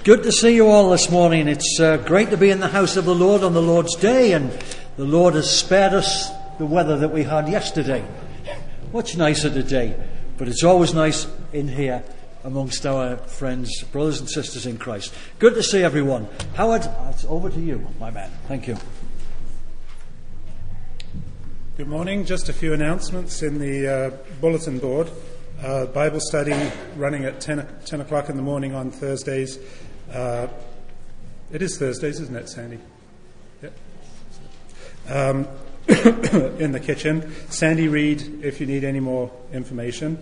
Good to see you all this morning. It's great to be in the house of the Lord on the Lord's Day, and the Lord has spared us the weather that we had yesterday. Much nicer today, but it's always nice in here amongst our friends, brothers and sisters in Christ. Good to see everyone. Howard, it's over to you, my man. Thank you. Good morning. Just a few announcements in the bulletin board. Bible study running at 10 o'clock in the morning on Thursdays. It is Thursdays, isn't it, Sandy? Yep. In the kitchen. Sandy Reed, if you need any more information.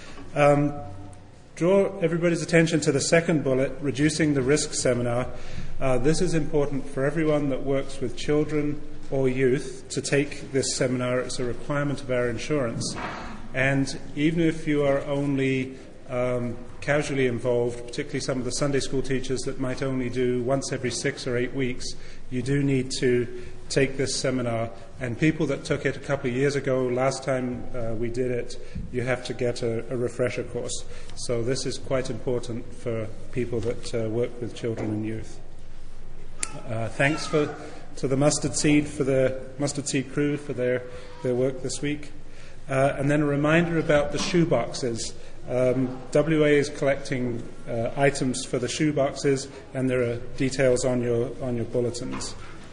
Draw everybody's attention to the second bullet, Reducing the Risk Seminar. This is important for everyone that works with children or youth to take this seminar. It's a requirement of our insurance. And even if you are only casually involved, particularly some of the Sunday school teachers that might only do once every 6 or 8 weeks, you do need to take this seminar. And people that took it a couple of years ago, last time we did it, you have to get a refresher course. So this is quite important for people that work with children and youth. Thanks to the Mustard Seed crew for their work this week. And then a reminder about the shoe boxes. WA is collecting items for the shoe boxes, and there are details on your bulletins.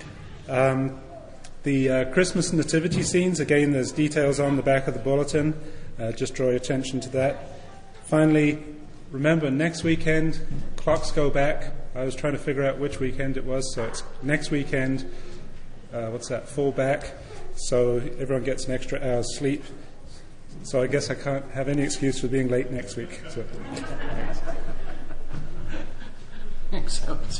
The Christmas nativity scenes, again, there's details on the back of the bulletin. Just draw your attention to that. Finally, remember, next weekend, clocks go back. I was trying to figure out which weekend it was, so it's next weekend. Fall back. So everyone gets an extra hour's sleep. So I guess I can't have any excuse for being late next week. So. Excellent.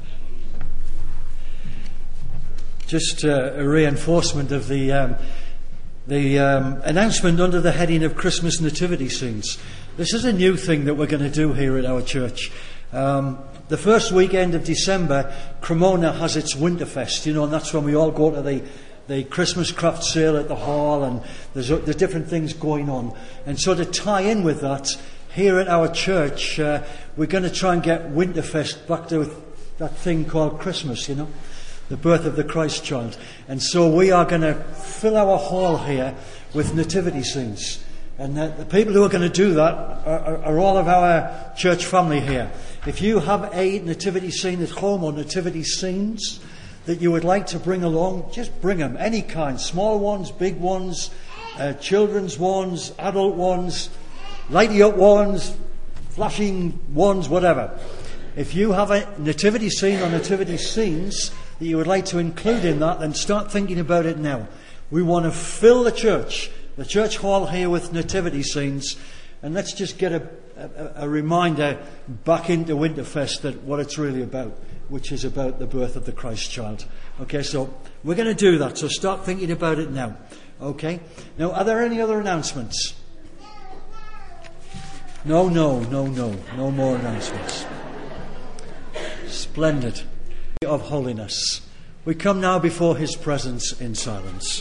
Just a reinforcement of the announcement under the heading of Christmas nativity scenes. This is a new thing that we're going to do here at our church. The first weekend of December, Cremona has its Winterfest, and that's when we all go to the Christmas craft sale at the hall, and there's different things going on. And so to tie in with that, here at our church, we're going to try and get Winterfest back to that thing called Christmas, the birth of the Christ child. And so we are going to fill our hall here with nativity scenes. And the people who are going to do that are all of our church family here. If you have a nativity scene at home or nativity scenes that you would like to bring along, just bring them, any kind, small ones, big ones, children's ones, adult ones, lighty up ones, flashing ones, whatever. If you have a nativity scene or nativity scenes that you would like to include in that, then start thinking about it now. We want to fill the church hall here with nativity scenes, and let's just get a reminder back into Winterfest that what it's really about, which is about the birth of the Christ child. Okay, so we're going to do that, so start thinking about it now. Okay? Now, are there any other announcements? No more announcements. Splendid. Of holiness. We come now before His presence in silence.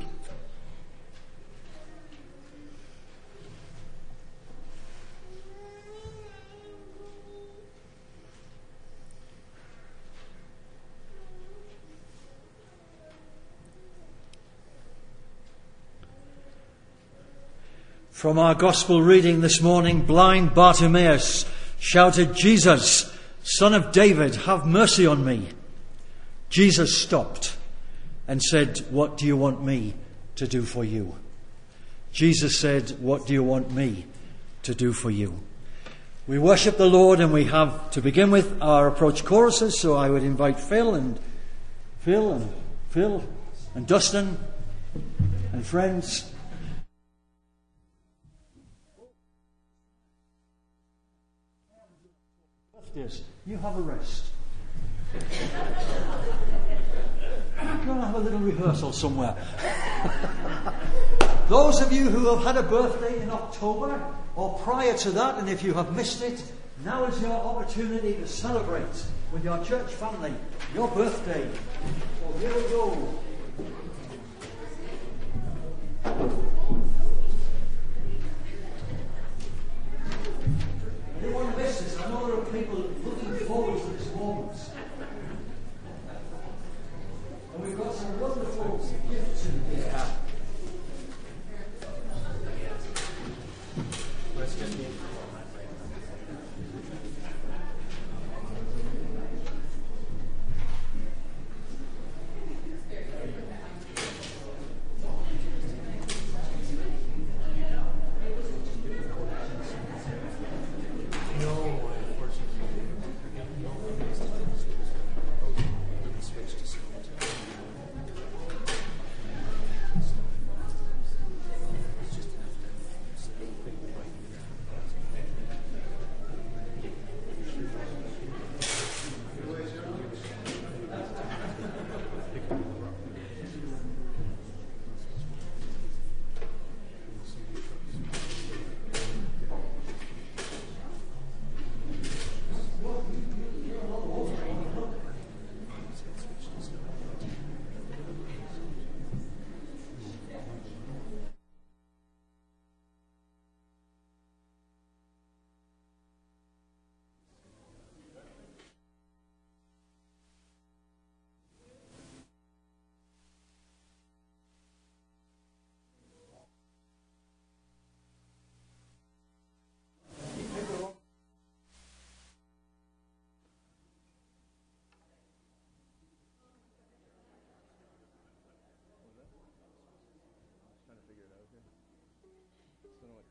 From our gospel reading this morning, blind Bartimaeus shouted, "Jesus, Son of David, have mercy on me." Jesus stopped and said, "What do you want me to do for you?" Jesus said, "What do you want me to do for you?" We worship the Lord, and we have to begin with our approach choruses, so I would invite Phil and Dustin and friends. Yes, you have a rest. Go and have a little rehearsal somewhere. Those of you who have had a birthday in October or prior to that, and if you have missed it, now is your opportunity to celebrate with your church family your birthday. So here we go. Anyone miss this? I know there are people looking forward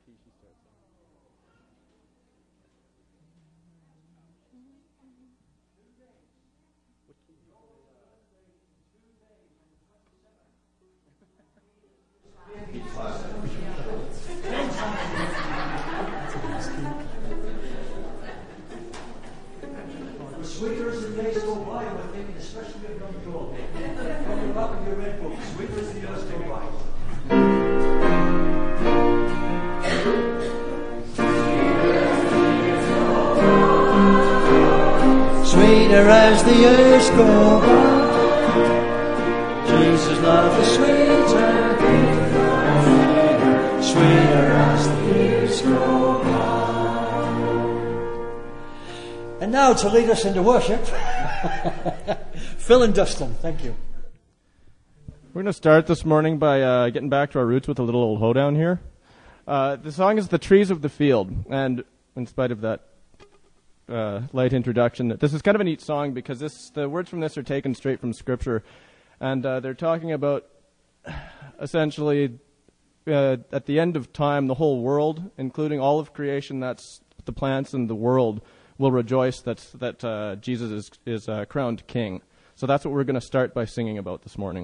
Sweeter as the days go by, we're thinking especially of young Joel. From the back of your red book, sweeter as the years go by. Sweeter as the years go by, Jesus' love is sweeter, sweeter as the years go by. And now to lead us into worship, Phil and Dustin, thank you. We're going to start this morning by getting back to our roots with a little old hoedown here. The song is The Trees of the Field, and in spite of that light introduction, this is kind of a neat song because the words from this are taken straight from Scripture, and they're talking about essentially at the end of time, the whole world, including all of creation, that's the plants and the world, will rejoice that Jesus is crowned king. So that's what we're going to start by singing about this morning.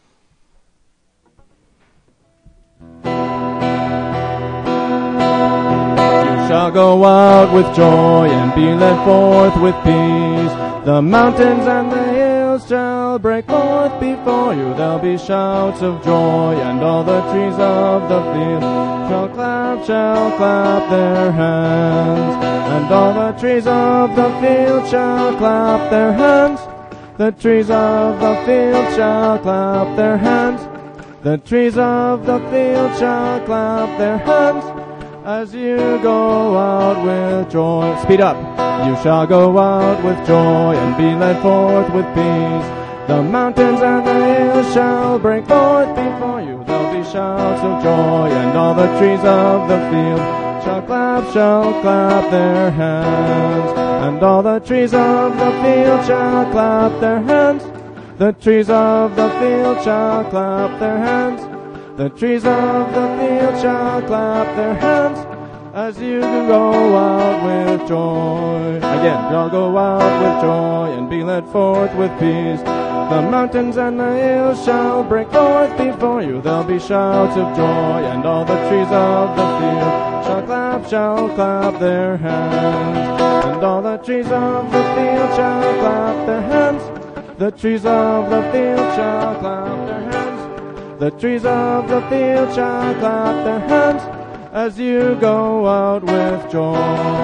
You shall go out with joy and be led forth with peace. The mountains and the hills shall break forth before you. There'll be shouts of joy, and all the trees of the field shall clap their hands. And all the trees of the field shall clap their hands. The trees of the field shall clap their hands. The trees of the field shall clap their hands as you go out with joy. Speed up. You shall go out with joy and be led forth with peace. The mountains and the hills shall break forth before you. There'll be shouts of joy, and all the trees of the field shall clap their hands. And all the trees of the field shall clap their hands. The trees of the field shall clap their hands. The trees of the field shall clap their hands as you go out with joy. Again, you'll go out with joy and be led forth with peace. The mountains and the hills shall break forth before you. There'll be shouts of joy, and all the trees of the field shall clap their hands. And all the trees of the field shall clap their hands. The trees of the field shall clap their hands. The trees of the field shall clap their hands as you go out with joy.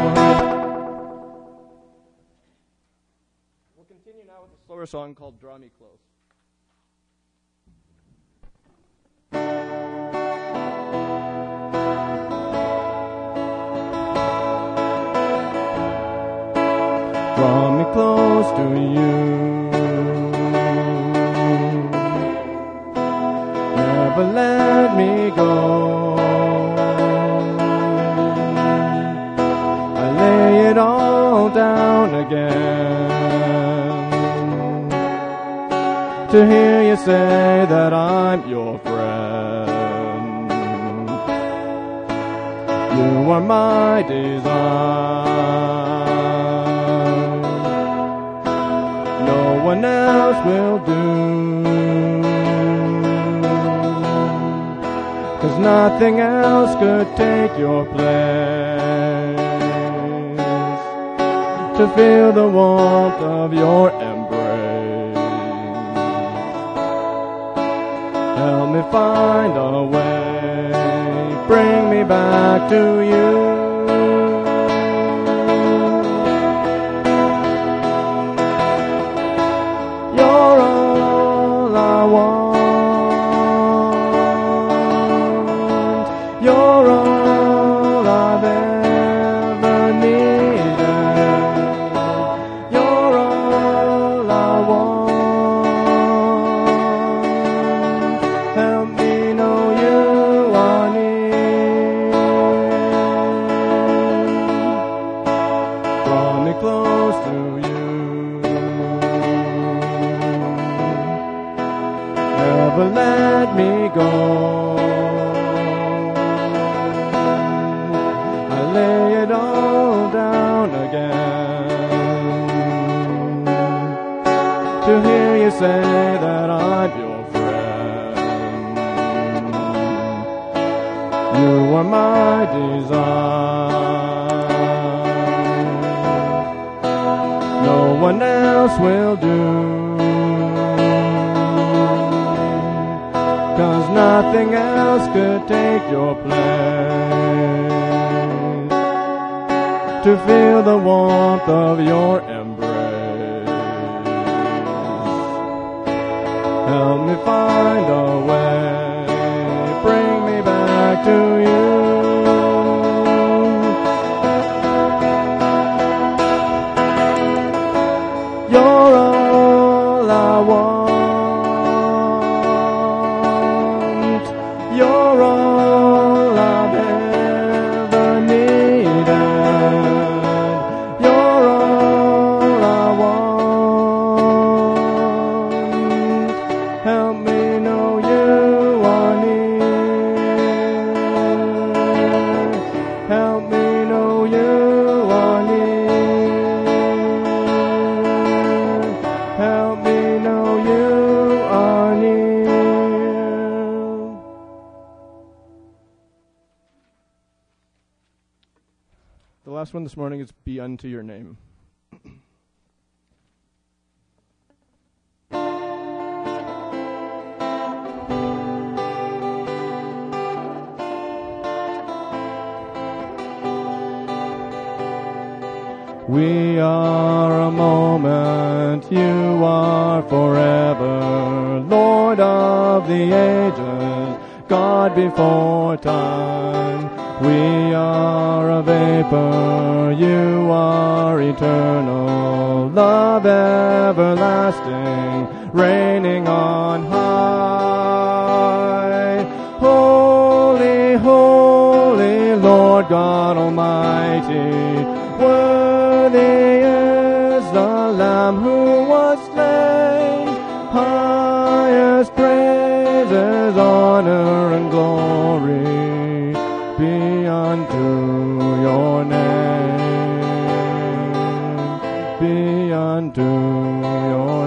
We'll continue now with a slower song called Draw Me Close. Draw me close to you. Never let me go. I lay it all down again to hear you say that I'm your friend. You are my desire. No one else will do. 'Cause nothing else could take your place. To feel the warmth of your embrace. Help me find a way. Bring me back to you. You're all I want. You're all I've ever needed. You're all I want. Help me know you are near. Draw me close to you. Never let me go. to hear you say that I'm your friend. You are my desire. No one else will do. 'Cause nothing else could take your place. To feel the warmth of your embrace. Help me find a way. Bring me back to you. You're all I want. You're all I've ever needed. You're all I want. Help me know you are near. Help me know you are near. Help me know you are near. The last one this morning is Be Unto Your Name. We are a moment, you are forever, Lord of the ages, God before time. We are a vapor, you are eternal, love everlasting, reigning on high. Holy, holy, Lord God Almighty, worthy is the Lamb who was slain. Highest praises, honor, and glory be unto your name. Be unto your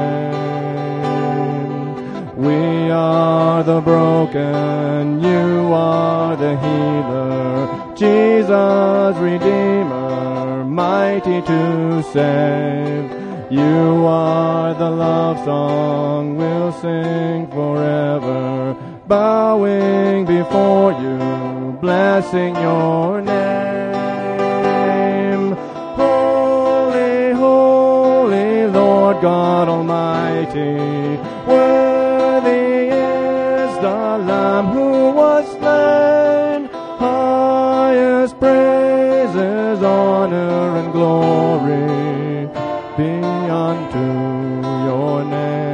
name. We are the broken, you are the healer, Jesus Redeemer, mighty to save. You are the love song we'll sing forever, bowing before you, blessing your name. Holy, holy, Lord God Almighty, worthy is the Lamb who was slain. Highest praises, honor, and glory be unto your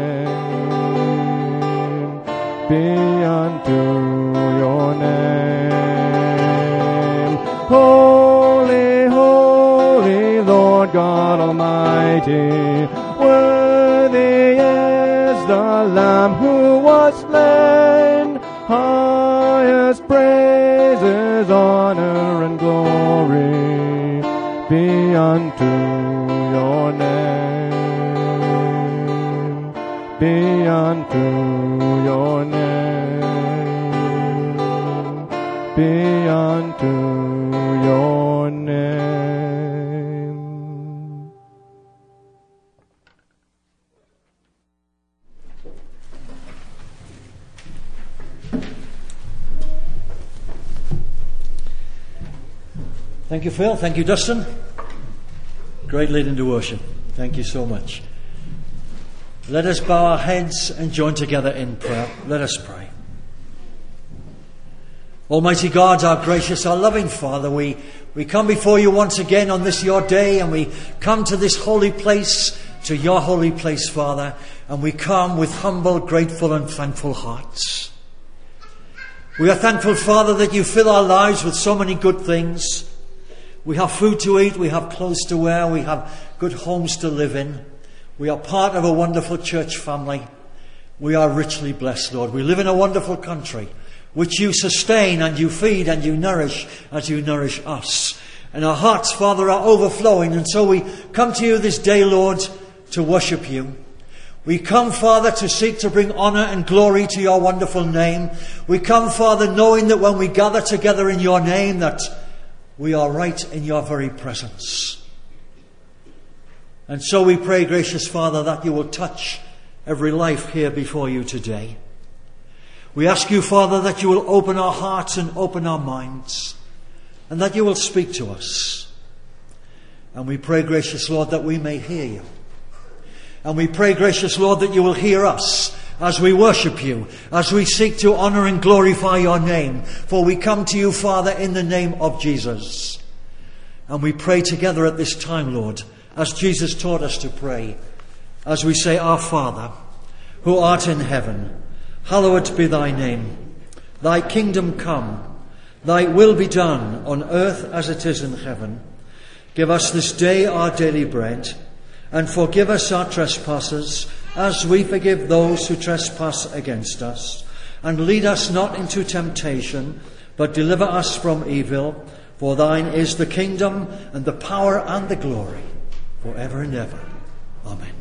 name. Be unto your name. Holy, holy, Lord God Almighty, worthy is the Lamb who was slain. Highest praises, honor, and glory be unto your name. Be unto your name. Be unto your name. Thank you, Phil. Thank you, Dustin. Great leading to worship. Thank you so much. Let us bow our heads and join together in prayer. Let us pray. Almighty God, our gracious, our loving Father, we come before you once again on this your day, and we come to this holy place, to your holy place, Father, and we come with humble, grateful and thankful hearts. We are thankful, Father, that you fill our lives with so many good things. We have food to eat, we have clothes to wear, we have good homes to live in. We are part of a wonderful church family. We are richly blessed, Lord. We live in a wonderful country, which you sustain and you feed and you nourish as you nourish us. And our hearts, Father, are overflowing. And so we come to you this day, Lord, to worship you. We come, Father, to seek to bring honour and glory to your wonderful name. We come, Father, knowing that when we gather together in your name, that we are right in your very presence. And so we pray, gracious Father, that you will touch every life here before you today. We ask you, Father, that you will open our hearts and open our minds, and that you will speak to us. And we pray, gracious Lord, that we may hear you. And we pray, gracious Lord, that you will hear us as we worship you, as we seek to honour and glorify your name. For we come to you, Father, in the name of Jesus. And we pray together at this time, Lord, as Jesus taught us to pray, as we say, Our Father, who art in heaven, hallowed be thy name. Thy kingdom come, thy will be done on earth as it is in heaven. Give us this day our daily bread, and forgive us our trespasses, as we forgive those who trespass against us. And lead us not into temptation, but deliver us from evil. For thine is the kingdom, and the power, and the glory, forever and ever. Amen.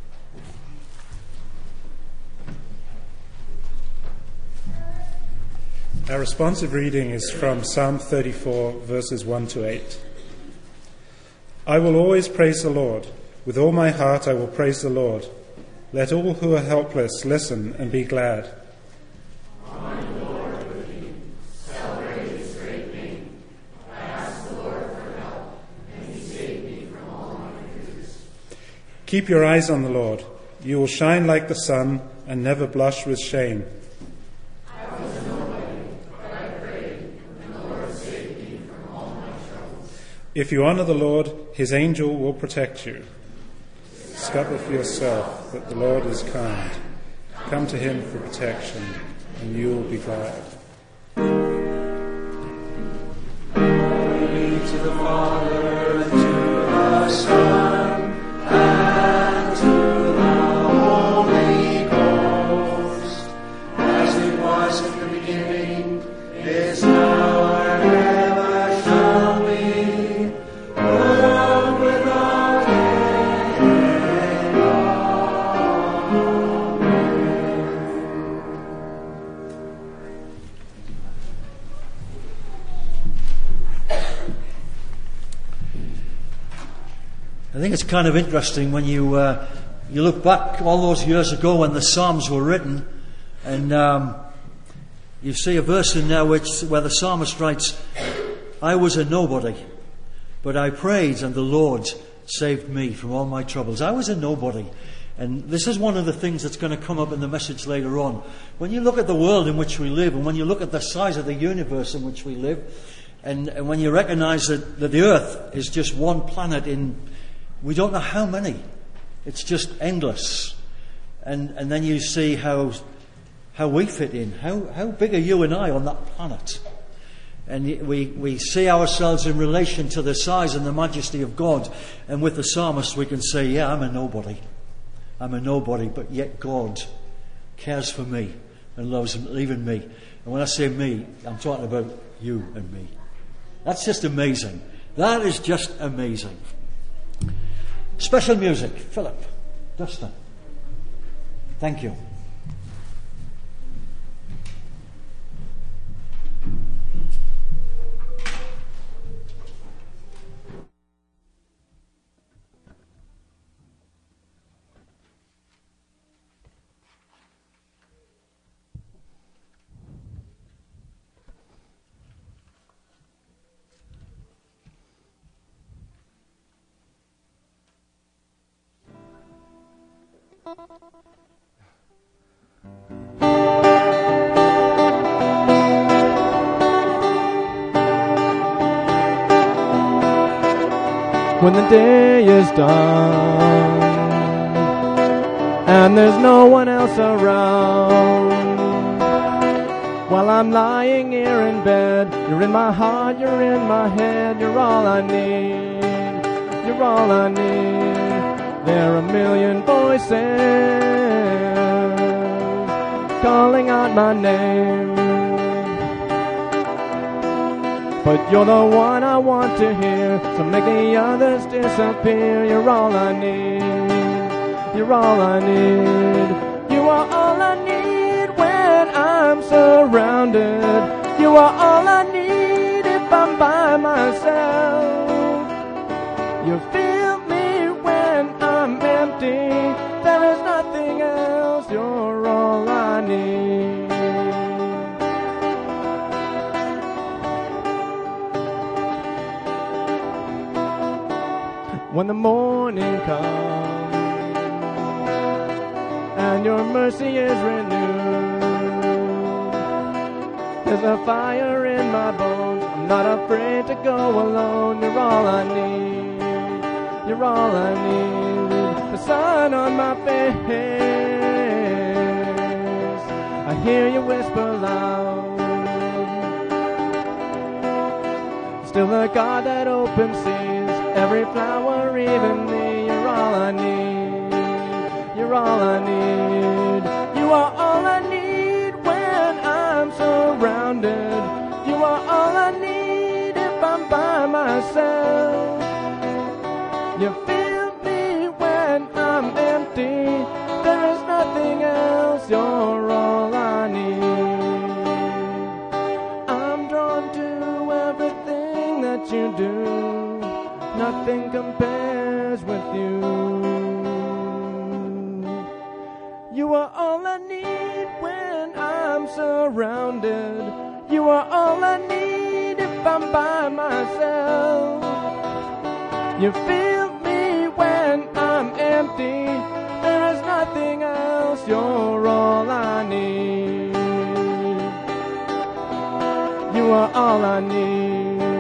Our responsive reading is from Psalm 34, verses 1 to 8. I will always praise the Lord. With all my heart I will praise the Lord. Let all who are helpless listen and be glad. My Lord with me, celebrate his great name. I asked the Lord for help, and he saved me from all my fears. Keep your eyes on the Lord. You will shine like the sun and never blush with shame. I was nobody, but I prayed, and the Lord saved me from all my troubles. If you honor the Lord, his angel will protect you. Discover for yourself that the Lord is kind. Come to him for protection, and you will be glad. Glory to the Father, and to the Son, and to the Holy Ghost, as it was in the beginning, is now, and ever shall be, world without end. I think it's kind of interesting when you look back all those years ago when the Psalms were written, and you see a verse in there where the psalmist writes, I was a nobody, but I prayed, and the Lord saved me from all my troubles. I was a nobody. And this is one of the things that's going to come up in the message later on. When you look at the world in which we live, and when you look at the size of the universe in which we live, and when you recognize that the earth is just one planet in, we don't know how many. It's just endless. And then you see how we fit in. How big are you and I on that planet? And we see ourselves in relation to the size and the majesty of God. And with the psalmist we can say, yeah, I'm a nobody. I'm a nobody, but yet God cares for me and loves even me. And when I say me, I'm talking about you and me. That's just amazing. That is just amazing. Special music. Philip, Dustin. Thank you. When the day is done and there's no one else around, while I'm lying here in bed, you're in my heart, you're in my head, you're all I need, you're all I need. There are a million voices calling out my name, but you're the one I want to hear, so make the others disappear. You're all I need, You're all I need. You are all I need when I'm surrounded. You are all I need if I'm by myself. You fill me when I'm empty. There is nothing else. You're all I need. When the morning comes and your mercy is renewed, there's a fire in my bones. I'm not afraid to go alone. You're all I need. You're all I need. The sun on my face, I hear you whisper loud. Still the God that opens seas, every flower, even me. You're all I need. You're all I need. You are all I need when I'm surrounded. You are all I need if I'm by myself. You fill me when I'm empty. There is nothing else. You're all I need. I'm drawn to everything that you do. Nothing compares with you. You are all I need when I'm surrounded. You are all I need if I'm by myself. You fill me when I'm empty. There is nothing else. You're all I need. You are all I need.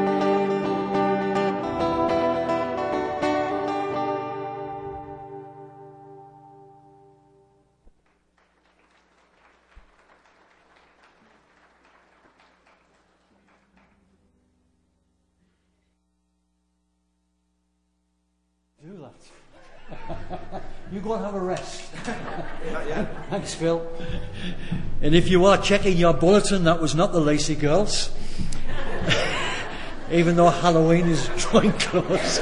Do that. You go and have a rest. Thanks, Phil. And if you are checking your bulletin, that was not the Lacey Girls. Even though Halloween is drawing close.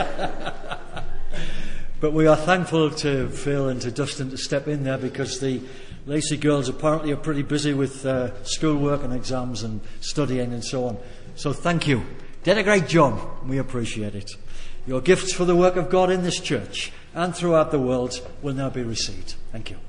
But we are thankful to Phil and to Dustin to step in there, because the Lacey Girls apparently are pretty busy with schoolwork and exams and studying and so on. So thank you. Did a great job. We appreciate it. Your gifts for the work of God in this church and throughout the world will now be received. Thank you.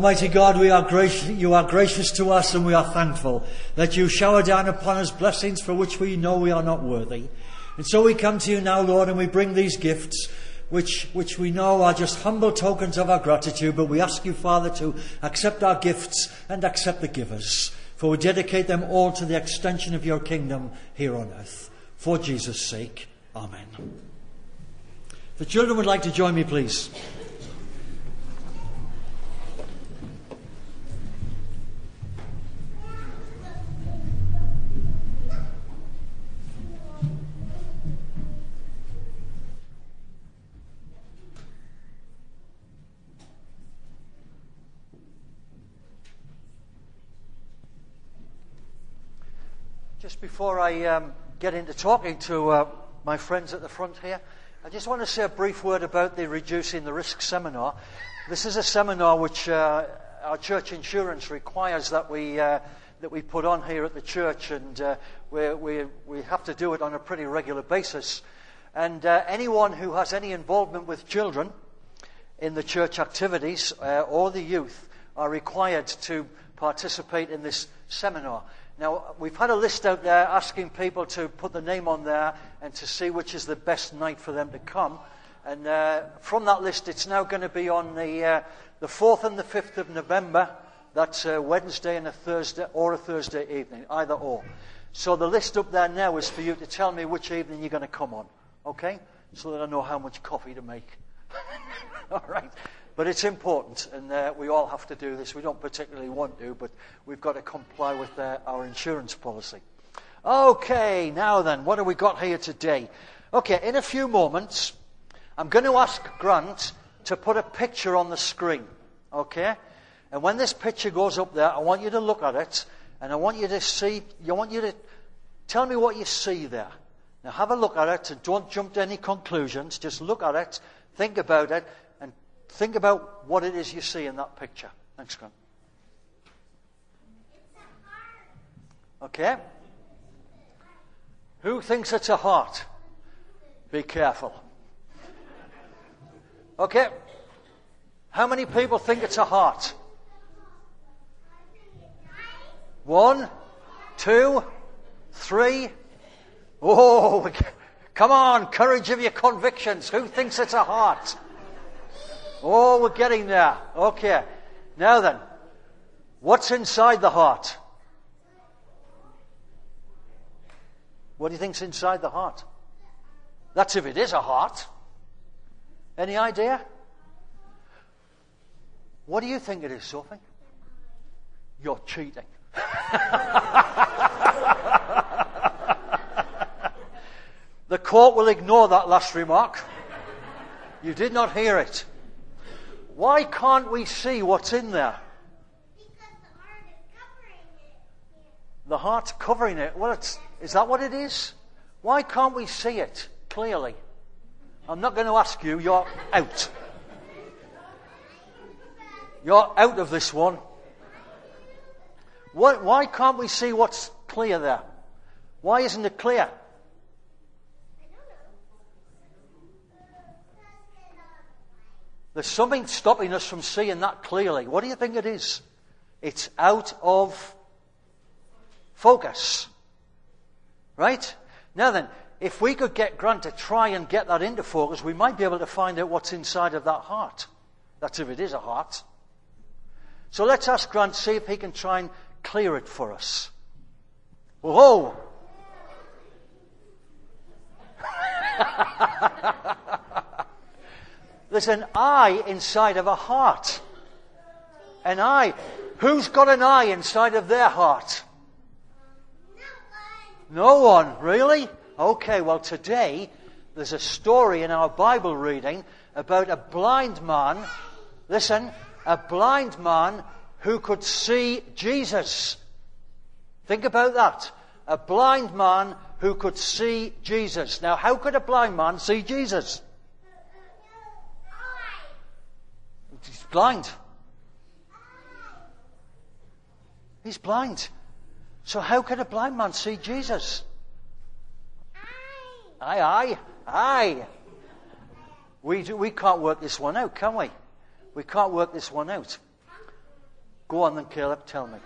Almighty God, you are gracious to us, and we are thankful that you shower down upon us blessings for which we know we are not worthy. And so we come to you now, Lord, and we bring these gifts, which we know are just humble tokens of our gratitude, but we ask you, Father, to accept our gifts and accept the givers, for we dedicate them all to the extension of your kingdom here on earth. For Jesus' sake, amen. The children would like to join me, please. Just before I get into talking to my friends at the front here, I just want to say a brief word about the Reducing the Risk seminar. This is a seminar which our church insurance requires that we put on here at the church, and we have to do it on a pretty regular basis. And anyone who has any involvement with children in the church activities or the youth are required to participate in this seminar. Now, we've had a list out there asking people to put the name on there and to see which is the best night for them to come. And from that list, it's now going to be on the 4th and the 5th of November. That's a Wednesday and a Thursday, or a Thursday evening, either or. So the list up there now is for you to tell me which evening you're going to come on, okay? So that I know how much coffee to make. All right. But it's important, and we all have to do this. We don't particularly want to, but we've got to comply with our insurance policy. Okay, now then, what have we got here today? Okay, in a few moments, I'm going to ask Grant to put a picture on the screen, okay? And when this picture goes up there, I want you to look at it, and I want you to tell me what you see there. Now, have a look at it, and don't jump to any conclusions. Just look at it, think about it, think about what it is you see in that picture. Thanks, Grant. Okay. Who thinks it's a heart? Be careful. Okay. How many people think it's a heart? 1, 2, 3. Oh, come on, courage of your convictions. Who thinks it's a heart? Oh, we're getting there. Okay. Now then, what's inside the heart? What do you think's inside the heart? That's if it is a heart. Any idea? What do you think it is, Sophie? You're cheating. The court will ignore that last remark. You did not hear it. Why can't we see what's in there? Because the heart is covering it. The heart's covering it. Well, is that what it is? Why can't we see it clearly? I'm not going to ask you. You're out. You're out of this one. Why can't we see what's clear there? Why isn't it clear? There's something stopping us from seeing that clearly. What do you think it is? It's out of focus. Right? Now then, if we could get Grant to try and get that into focus, we might be able to find out what's inside of that heart. That's if it is a heart. So let's ask Grant, see if he can try and clear it for us. Whoa! There's an eye inside of a heart. An eye. Who's got an eye inside of their heart? No one. Really? Okay, well today there's a story in our Bible reading about a blind man. Listen, a blind man who could see Jesus. Think about that. A blind man who could see Jesus. Now, how could a blind man see Jesus? He's blind. He's blind. So how could a blind man see Jesus? Aye. We can't work this one out, can we? We can't work this one out. Go on then, Caleb, tell me.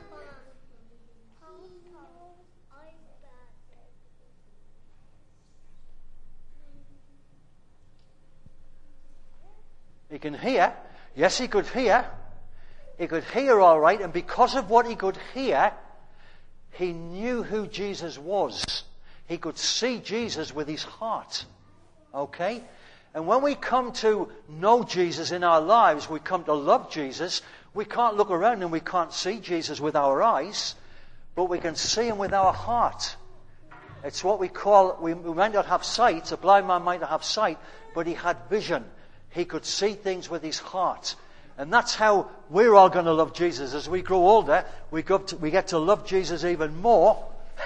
He can hear. Yes, he could hear. He could hear all right, and because of what he could hear, he knew who Jesus was. He could see Jesus with his heart. Okay? And when we come to know Jesus in our lives, we come to love Jesus, we can't look around and we can't see Jesus with our eyes, but we can see him with our heart. It's what we call, we might not have sight, a blind man might not have sight, but he had vision. He could see things with his heart. And that's how we're all going to love Jesus. As we grow older, we get to love Jesus even more.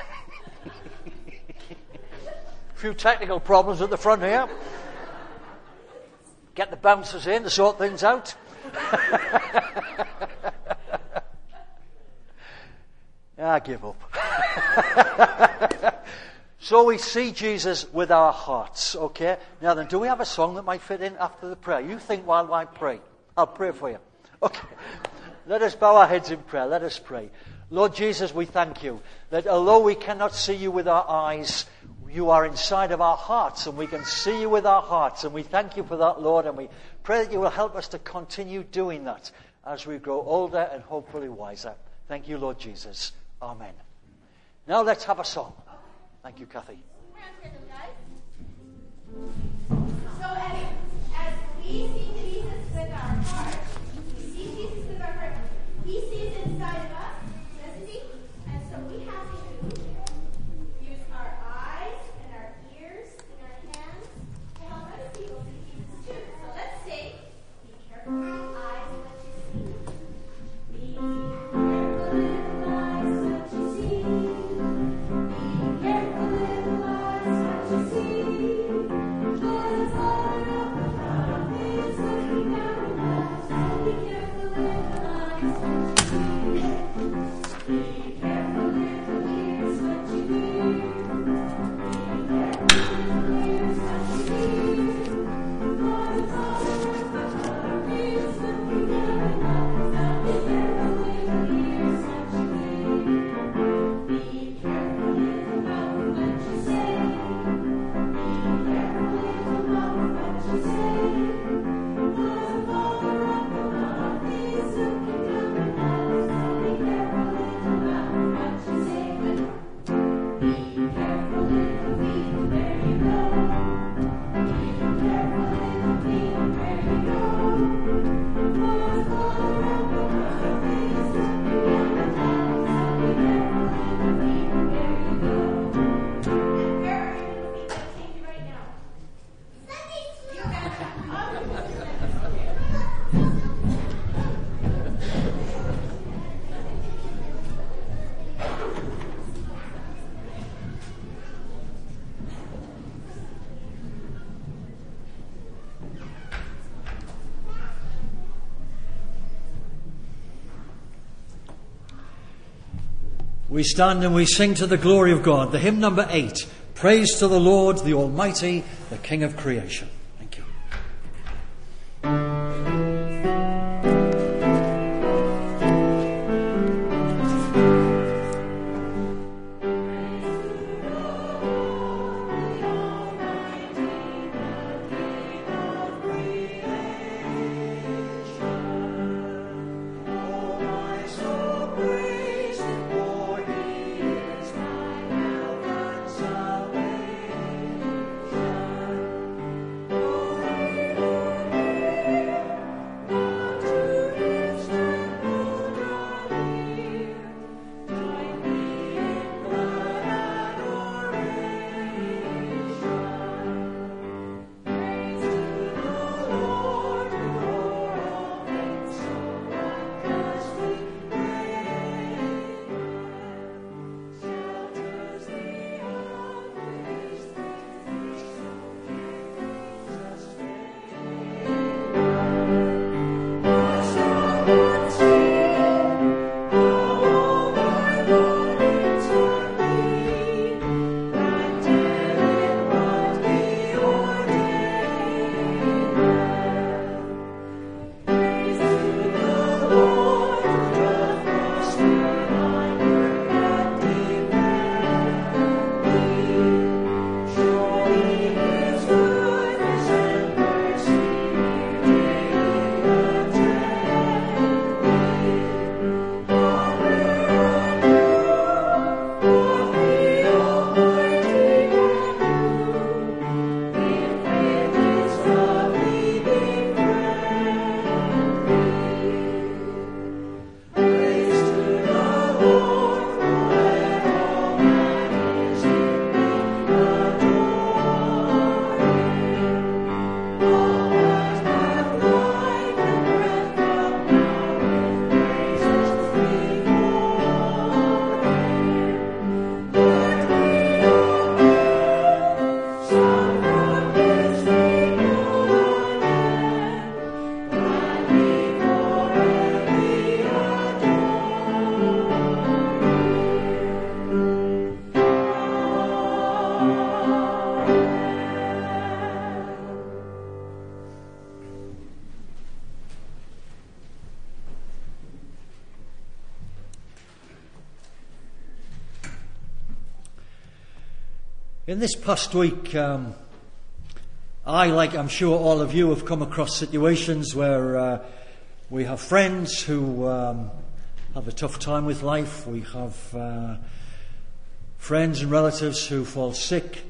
A few technical problems at the front here. Get the bouncers in to sort things out. I give up. So we see Jesus with our hearts, okay? Now then, do we have a song that might fit in after the prayer? You think while I pray. I'll pray for you. Okay. Let us bow our heads in prayer. Let us pray. Lord Jesus, we thank you that although we cannot see you with our eyes, you are inside of our hearts and we can see you with our hearts. And we thank you for that, Lord, and we pray that you will help us to continue doing that as we grow older and hopefully wiser. Thank you, Lord Jesus. Amen. Now let's have a song. Thank you, Kathy. So as we see Jesus with our heart, we see Jesus with our heart. He sees inside of us, doesn't he? And so we have to use our eyes and our ears and our hands to help other people see Jesus too. So let's sing. Be careful, little eyes, what you see. Be careful, little eyes, what you see. Be careful, little eyes, what you see. For the Father up above is looking down on us. So be careful, little eyes, what you see. Be careful, little ears, what you hear. Be careful, little ears, what you hear. For the Father up above is looking down on us. So be careful, little ears, what you hear. Be careful, little mouth, what you say. Be careful, little mouth, what you say. For the Father up above is looking down on us. So be careful, little mouth, what you say. Be careful, little feet, where you go. Be careful, little feet, where you go. For the Father up above is looking down on us. So be careful, little feet, where you go. And where are your little feet? I'll take you right now. Sunday school. You We stand and we sing to the glory of God. The hymn number 8. Praise to the Lord, the Almighty, the King of creation. Thank you. My soul praise Him, for He is my help and salvation. In this past week, like I'm sure all of you, have come across situations where we have friends who have a tough time with life. We have friends and relatives who fall sick.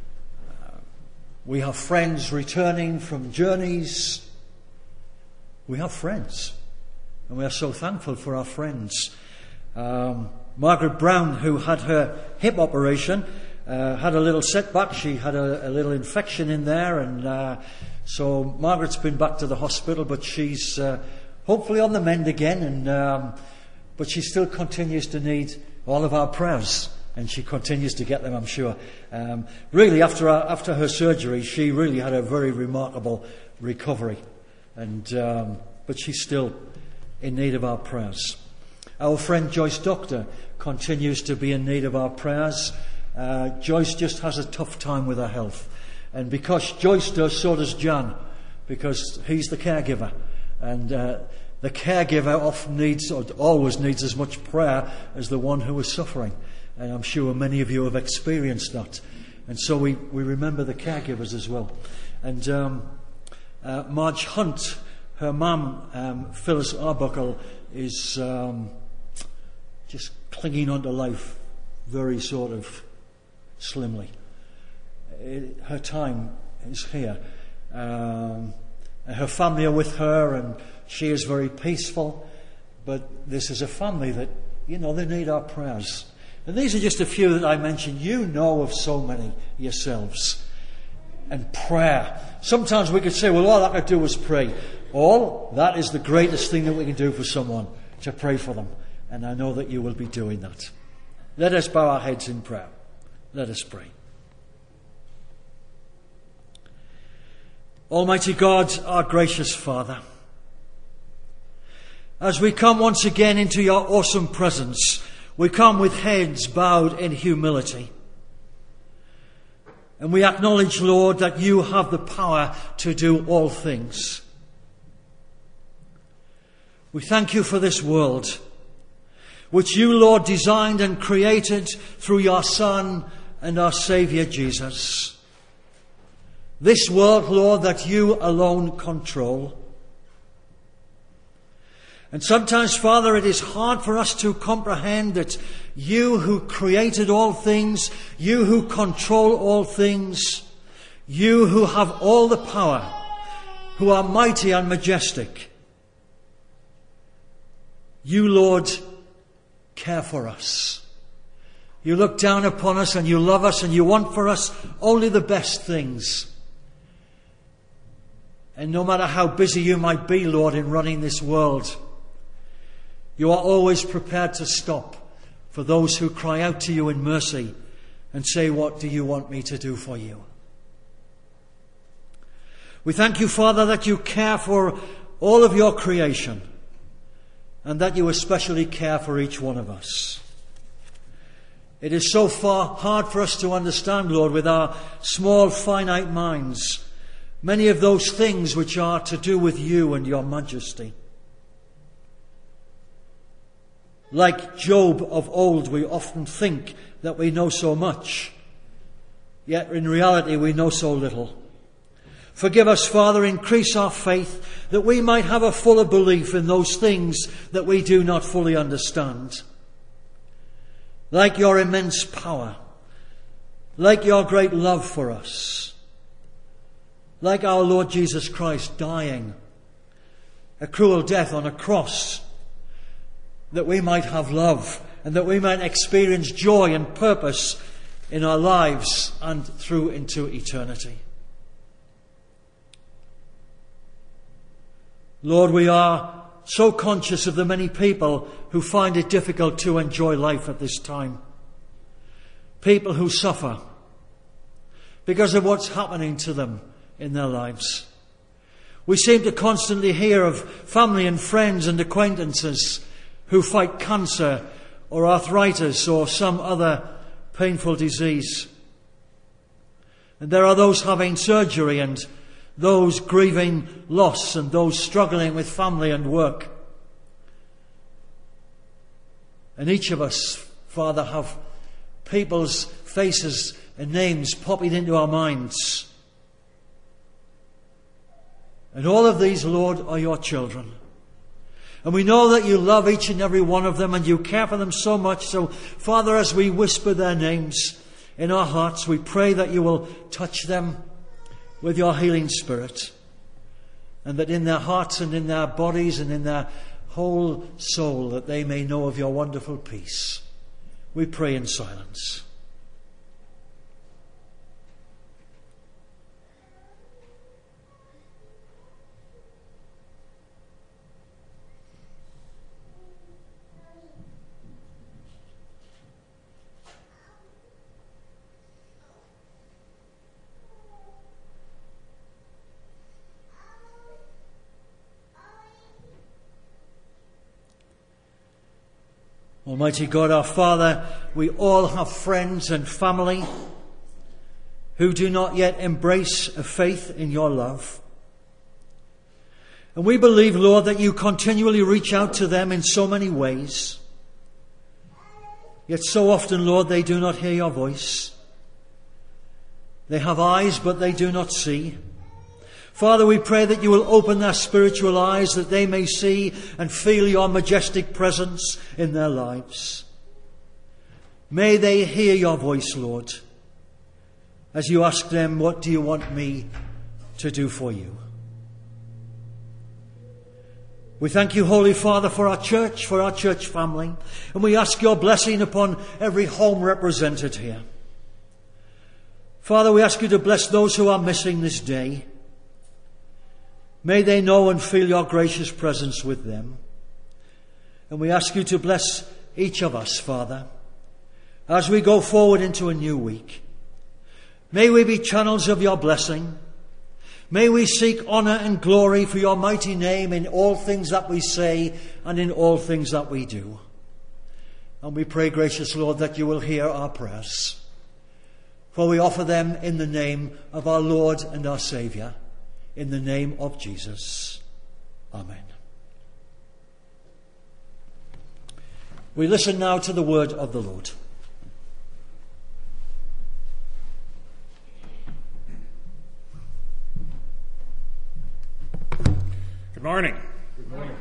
We have friends returning from journeys. We have friends, and we are so thankful for our friends. Margaret Brown, who had her hip operation, had a little setback. She had a little infection in there, and so Margaret's been back to the hospital, but she's hopefully on the mend again, but she still continues to need all of our prayers, and she continues to get them, I'm sure. Really, after her surgery, she really had a very remarkable recovery, but she's still in need of our prayers. Our friend Joyce Doctor continues to be in need of our prayers. Joyce just has a tough time with her health. And because Joyce does, so does Jan, because he's the caregiver. And the caregiver often needs, or always needs, as much prayer as the one who is suffering. And I'm sure many of you have experienced that. And so we remember the caregivers as well. And Marge Hunt, her mum, Phyllis Arbuckle, is just clinging on to life very sort of slimly. Her time is here. Her family are with her, and she is very peaceful. But this is a family that, they need our prayers. And these are just a few that I mentioned. You know of so many yourselves. And prayer. Sometimes we could say, well, all I could do was pray. That is the greatest thing that we can do for someone, to pray for them. And I know that you will be doing that. Let us bow our heads in prayer. Let us pray. Almighty God, our gracious Father, as we come once again into your awesome presence, we come with heads bowed in humility. And we acknowledge, Lord, that you have the power to do all things. We thank you for this world, which you, Lord, designed and created through your Son and our Saviour Jesus. This world, Lord, that you alone control. And sometimes, Father, it is hard for us to comprehend that you who created all things, you who control all things, you who have all the power, who are mighty and majestic, you, Lord, care for us. You look down upon us and you love us and you want for us only the best things. And no matter how busy you might be, Lord, in running this world, you are always prepared to stop for those who cry out to you in mercy and say, what do you want me to do for you? We thank you, Father, that you care for all of your creation and that you especially care for each one of us. It is so far hard for us to understand, Lord, with our small, finite minds, many of those things which are to do with you and your majesty. Like Job of old, we often think that we know so much, yet in reality we know so little. Forgive us, Father, increase our faith, that we might have a fuller belief in those things that we do not fully understand. Like your immense power, like your great love for us, like our Lord Jesus Christ dying a cruel death on a cross, that we might have love and that we might experience joy and purpose in our lives and through into eternity. Lord, we are so conscious of the many people who find it difficult to enjoy life at this time. People who suffer because of what's happening to them in their lives. We seem to constantly hear of family and friends and acquaintances who fight cancer or arthritis or some other painful disease. And there are those having surgery and those grieving loss and those struggling with family and work. And each of us, Father, have people's faces and names popping into our minds. And all of these, Lord, are your children. And we know that you love each and every one of them and you care for them so much. So, Father, as we whisper their names in our hearts, we pray that you will touch them with your healing spirit. And that in their hearts and in their bodies and in their whole soul, that they may know of your wonderful peace. We pray in silence. Almighty God, our Father, we all have friends and family who do not yet embrace a faith in your love. And we believe, Lord, that you continually reach out to them in so many ways. Yet so often, Lord, they do not hear your voice. They have eyes, but they do not see. Father, we pray that you will open their spiritual eyes that they may see and feel your majestic presence in their lives. May they hear your voice, Lord, as you ask them, what do you want me to do for you? We thank you, Holy Father, for our church family, and we ask your blessing upon every home represented here. Father, we ask you to bless those who are missing this day. May they know and feel your gracious presence with them. And we ask you to bless each of us, Father, as we go forward into a new week. May we be channels of your blessing. May we seek honour and glory for your mighty name in all things that we say and in all things that we do. And we pray, gracious Lord, that you will hear our prayers. For we offer them in the name of our Lord and our Saviour, in the name of Jesus. Amen. We listen now to the word of the Lord. Good morning. Good morning.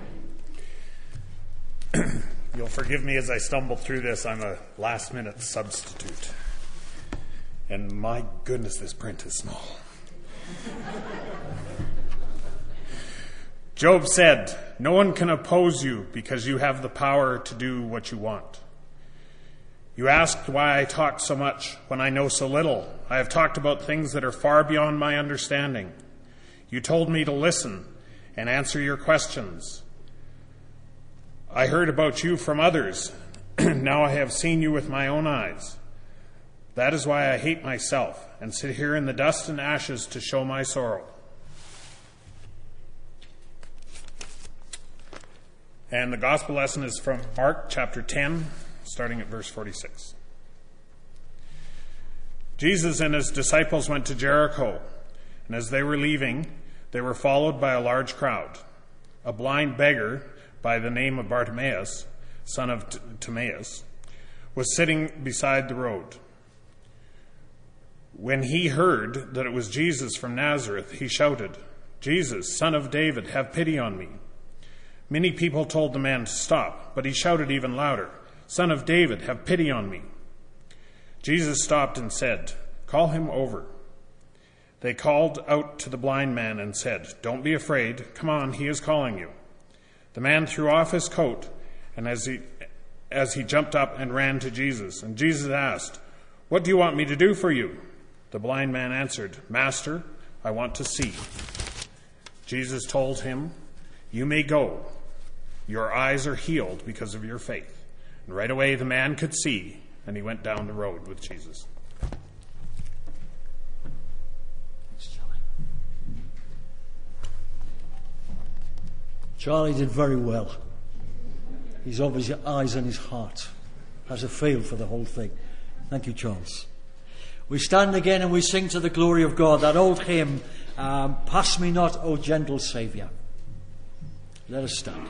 You'll forgive me as I stumble through this. I'm a last-minute substitute. And my goodness, this print is small. Job said, "No one can oppose you because you have the power to do what you want." You asked why I talk so much when I know so little. I have talked about things that are far beyond my understanding. You told me to listen and answer your questions. I heard about you from others. Now I have seen you with my own eyes. That is why I hate myself and sit here in the dust and ashes to show my sorrow. And the gospel lesson is from Mark chapter 10, starting at verse 46. Jesus and his disciples went to Jericho, and as they were leaving, they were followed by a large crowd. A blind beggar by the name of Bartimaeus, son of Timaeus, was sitting beside the road. When he heard that it was Jesus from Nazareth, he shouted, "Jesus, Son of David, have pity on me." Many people told the man to stop, but he shouted even louder, "Son of David, have pity on me." Jesus stopped and said, "Call him over." They called out to the blind man and said, "Don't be afraid. Come on, he is calling you." The man threw off his coat, and as he jumped up and ran to Jesus, and Jesus asked, "What do you want me to do for you?" The blind man answered, "Master, I want to see." Jesus told him, "You may go. Your eyes are healed because of your faith." And right away the man could see, and he went down the road with Jesus. Charlie did very well. He's obviously eyes on his heart. Has a feel for the whole thing. Thank you, Charles. We stand again and we sing to the glory of God, that old hymn, "Pass Me Not, O Gentle Saviour." Let us stand.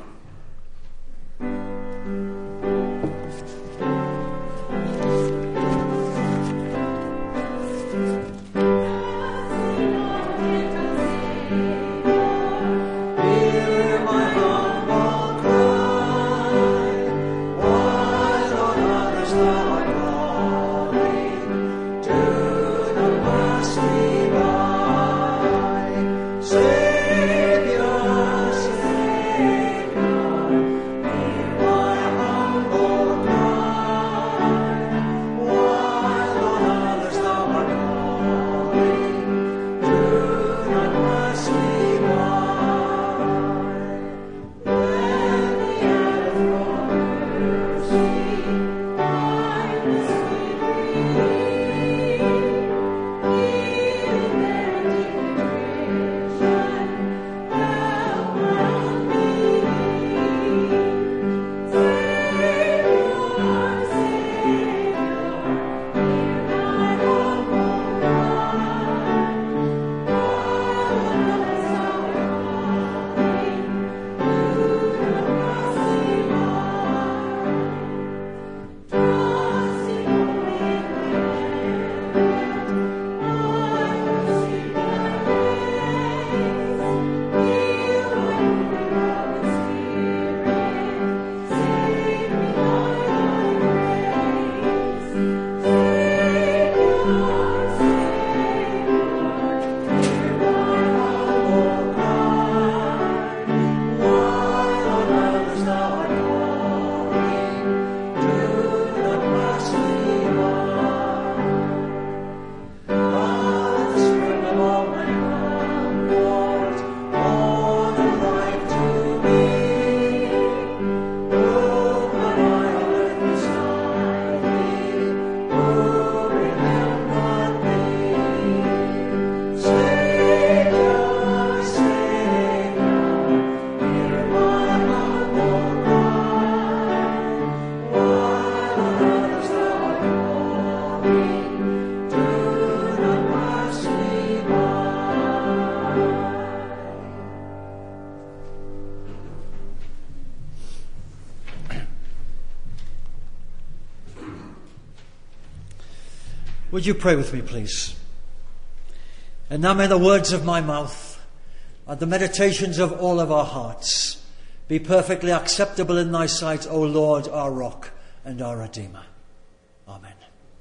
Would you pray with me, please? And now may the words of my mouth and the meditations of all of our hearts be perfectly acceptable in thy sight, O Lord, our rock and our Redeemer. Amen.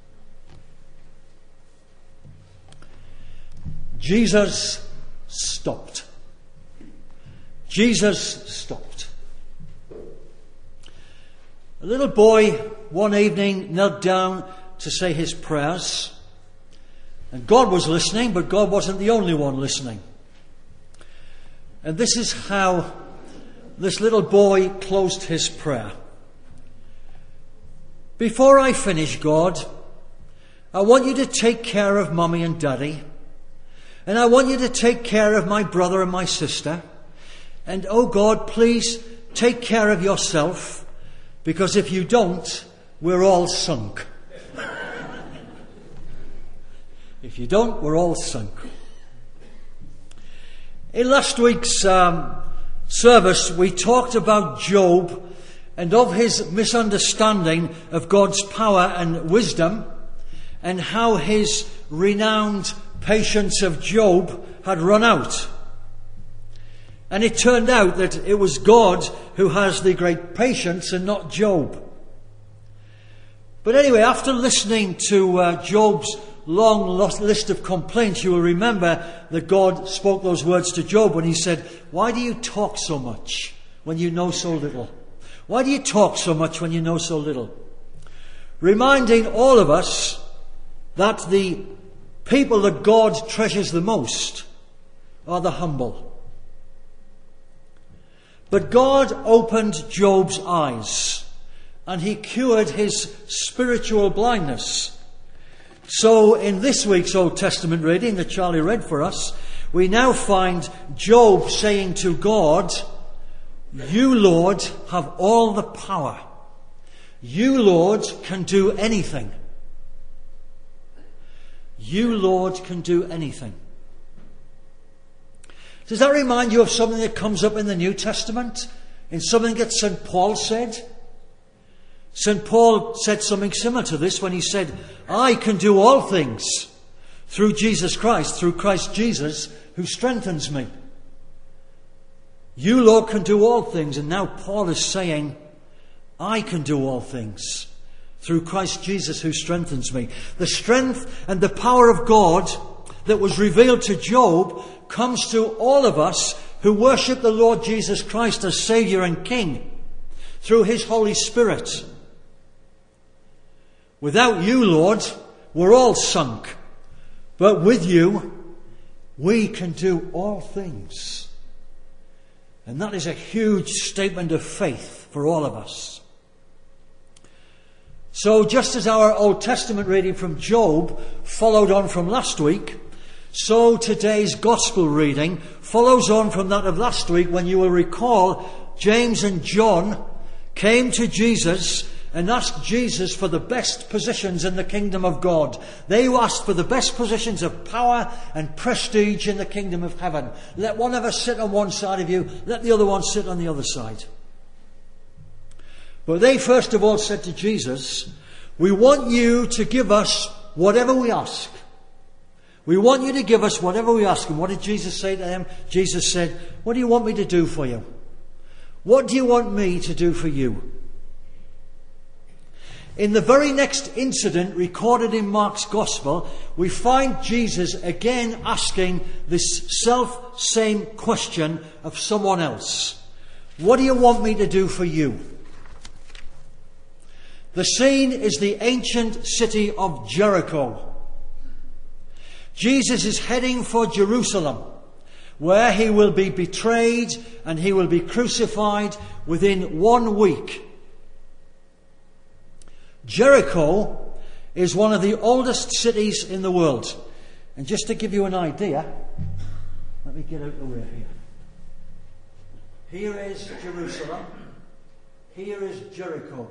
Jesus stopped. Jesus stopped. A little boy one evening knelt down to say his prayers. And God was listening, but God wasn't the only one listening. And this is how this little boy closed his prayer. Before I finish, God, I want you to take care of Mummy and Daddy. And I want you to take care of my brother and my sister. And oh God, please take care of yourself, because if you don't, we're all sunk. If you don't, we're all sunk. In last week's service, we talked about Job and of his misunderstanding of God's power and wisdom, and how his renowned patience of Job had run out. And it turned out that it was God who has the great patience and not Job. But anyway, after listening to Job's long list of complaints, you will remember that God spoke those words to Job when he said, "Why do you talk so much when you know so little? Why do you talk so much when you know so little?" Reminding all of us that the people that God treasures the most are the humble. But God opened Job's eyes, and he cured his spiritual blindness. So in this week's Old Testament reading that Charlie read for us, we now find Job saying to God, "You, Lord, have all the power. You, Lord, can do anything. You, Lord, can do anything." Does that remind you of something that comes up in the New Testament? In something that St. Paul said? St. Paul said something similar to this when he said, "I can do all things through Jesus Christ, through Christ Jesus, who strengthens me." You, Lord, can do all things. And now Paul is saying, "I can do all things through Christ Jesus, who strengthens me." The strength and the power of God that was revealed to Job comes to all of us who worship the Lord Jesus Christ as Saviour and King through his Holy Spirit. Without you, Lord, we're all sunk. But with you, we can do all things. And that is a huge statement of faith for all of us. So just as our Old Testament reading from Job followed on from last week, so today's Gospel reading follows on from that of last week, when you will recall James and John came to Jesus and asked Jesus for the best positions in the kingdom of God. They asked for the best positions of power and prestige in the kingdom of heaven. Let one of us sit on one side of you, let the other one sit on the other side. But they first of all said to Jesus, "We want you to give us whatever we ask. We want you to give us whatever we ask." And what did Jesus say to them? Jesus said, "What do you want me to do for you? What do you want me to do for you?" In the very next incident recorded in Mark's Gospel, we find Jesus again asking this self-same question of someone else. What do you want me to do for you? The scene is the ancient city of Jericho. Jesus is heading for Jerusalem, where he will be betrayed and he will be crucified within 1 week. Jericho is one of the oldest cities in the world. And just to give you an idea, let me get out of the way here. Here is Jerusalem. Here is Jericho.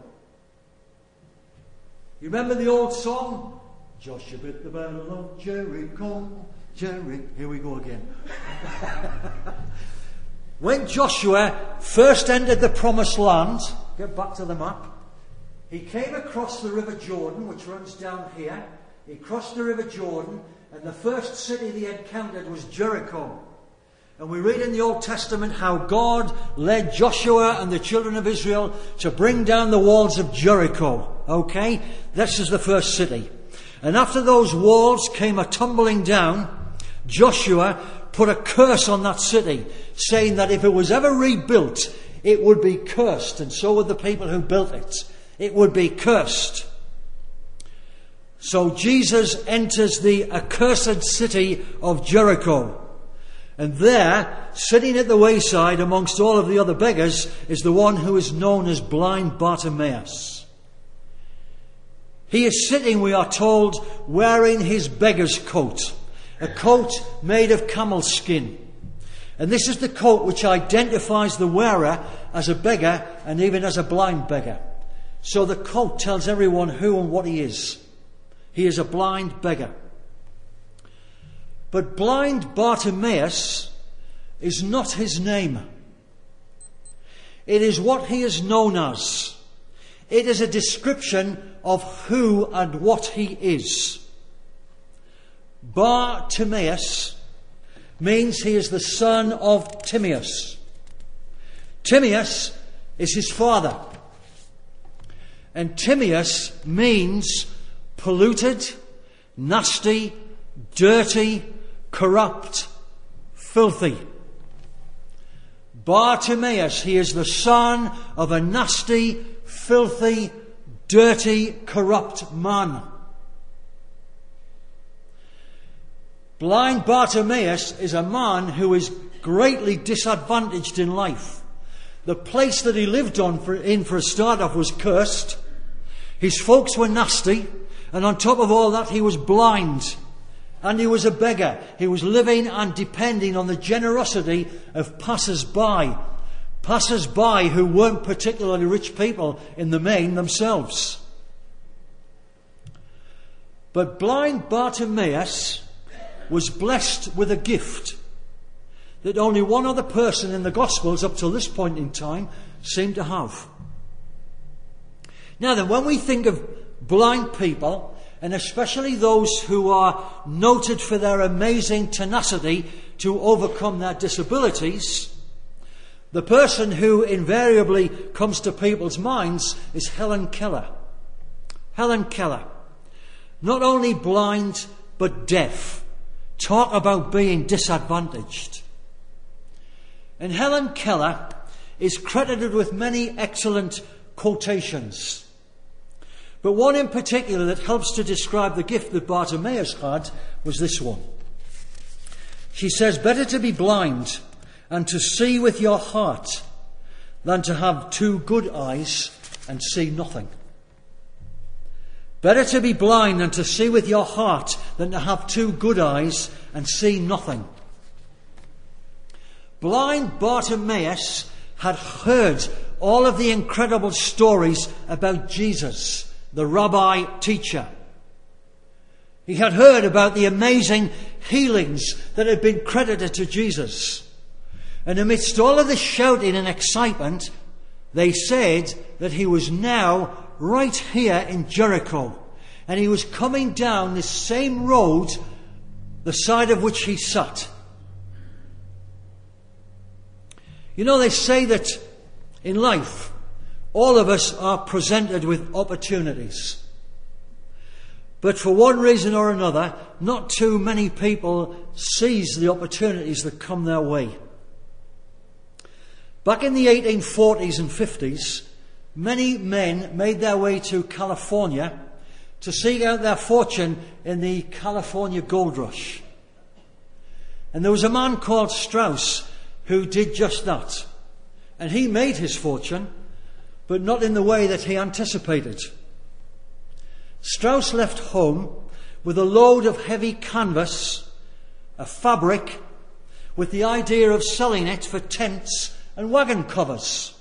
You remember the old song? Joshua built the battle of Jericho. Here we go again. When Joshua first entered the promised land, get back to the map, he came across the River Jordan, which runs down here he crossed the River Jordan, and the first city they encountered was Jericho. And we read in the Old Testament how God led Joshua and the children of Israel to bring down the walls of Jericho. Okay? This is the first city. And after those walls came a tumbling down, Joshua put a curse on that city, saying that if it was ever rebuilt, it would be cursed. And so would the people who built it. It would be cursed. So Jesus enters the accursed city of Jericho. And there, sitting at the wayside amongst all of the other beggars, is the one who is known as blind Bartimaeus. He is sitting, we are told, wearing his beggar's coat, a coat made of camel skin. And this is the coat which identifies the wearer as a beggar and even as a blind beggar. So the coat tells everyone who and what he is. He is a blind beggar. But blind Bartimaeus is not his name. It is what he is known as. It is a description of who and what he is. Bartimaeus means he is the son of Timaeus. Timaeus is his father. And Timaeus means polluted, nasty, dirty, corrupt, filthy. Bartimaeus, he is the son of a nasty, filthy, dirty, corrupt man. Blind Bartimaeus is a man who is greatly disadvantaged in life. The place that he lived for a start off was cursed. His folks were nasty, and on top of all that he was blind. And he was a beggar. He was living and depending on the generosity of passers-by. Passers-by who weren't particularly rich people in the main themselves. But blind Bartimaeus was blessed with a gift that only one other person in the Gospels up till this point in time seemed to have. Now then, when we think of blind people, and especially those who are noted for their amazing tenacity to overcome their disabilities, the person who invariably comes to people's minds is Helen Keller. Helen Keller. Not only blind, but deaf. Talk about being disadvantaged. And Helen Keller is credited with many excellent quotations. But one in particular that helps to describe the gift that Bartimaeus had was this one. She says, "Better to be blind and to see with your heart than to have 2 good eyes and see nothing." Better to be blind and to see with your heart than to have 2 good eyes and see nothing. Blind Bartimaeus had heard all of the incredible stories about Jesus, the rabbi teacher. He had heard about the amazing healings that had been credited to Jesus. And amidst all of the shouting and excitement, they said that he was now right here in Jericho. And he was coming down this same road, the side of which he sat. You know, they say that in life, all of us are presented with opportunities. But for one reason or another, not too many people seize the opportunities that come their way. Back in the 1840s and 50s, many men made their way to California to seek out their fortune in the California gold rush. And there was a man called Strauss who did just that. And he made his fortune, but not in the way that he anticipated. Strauss left home with a load of heavy canvas, a fabric, with the idea of selling it for tents and wagon covers.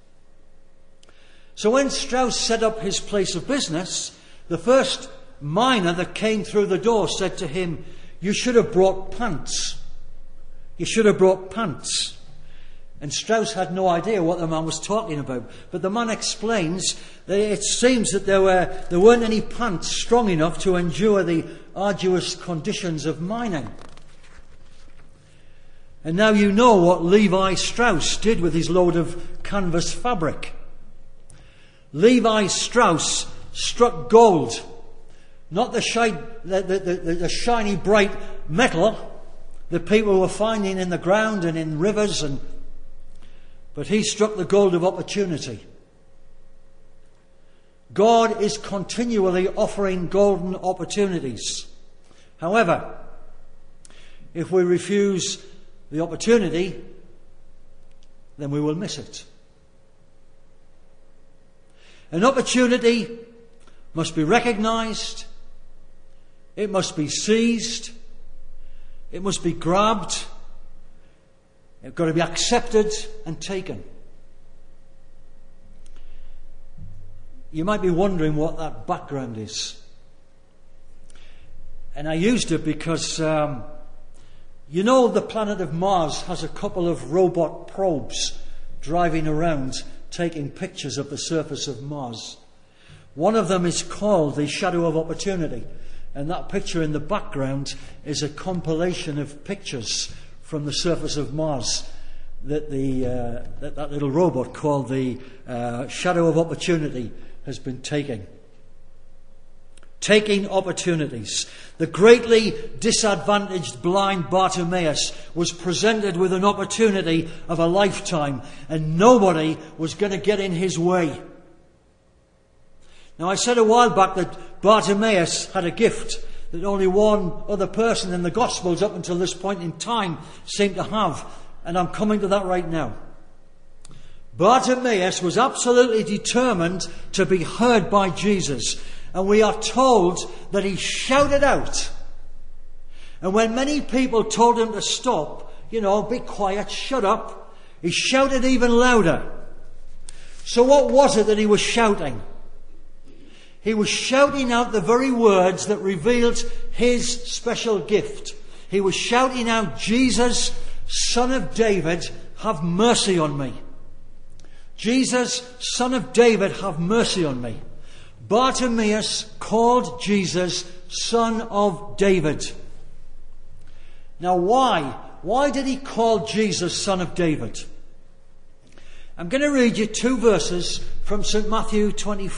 So when Strauss set up his place of business, the first miner that came through the door said to him, "You should have brought pants. You should have brought pants." And Strauss had no idea what the man was talking about. But the man explains that it seems that there weren't any pants strong enough to endure the arduous conditions of mining. And now you know what Levi Strauss did with his load of canvas fabric. Levi Strauss struck gold, not the shiny bright metal that people were finding in the ground and in rivers, but he struck the gold of opportunity. God is continually offering golden opportunities. However, if we refuse the opportunity, then we will miss it. An opportunity must be recognized, it must be seized, it must be grabbed, it's got to be accepted and taken. You might be wondering what that background is. And I used it because, you know, the planet of Mars has a couple of robot probes driving around taking pictures of the surface of Mars. One of them is called the Shadow of Opportunity, and that picture in the background is a compilation of pictures from the surface of Mars that that little robot called the Shadow of Opportunity has been taking. Taking opportunities. The greatly disadvantaged blind Bartimaeus was presented with an opportunity of a lifetime, and nobody was going to get in his way. Now, I said a while back that Bartimaeus had a gift that only one other person in the Gospels up until this point in time seemed to have, and I'm coming to that right now. Bartimaeus was absolutely determined to be heard by Jesus. And we are told that he shouted out. And when many people told him to stop, be quiet, shut up, he shouted even louder. So what was it that he was shouting? He was shouting out the very words that revealed his special gift. He was shouting out, Jesus, Son of David, have mercy on me. Jesus, Son of David, have mercy on me. Bartimaeus called Jesus Son of David. Now why? Why did he call Jesus Son of David? I'm going to read you two verses from St. Matthew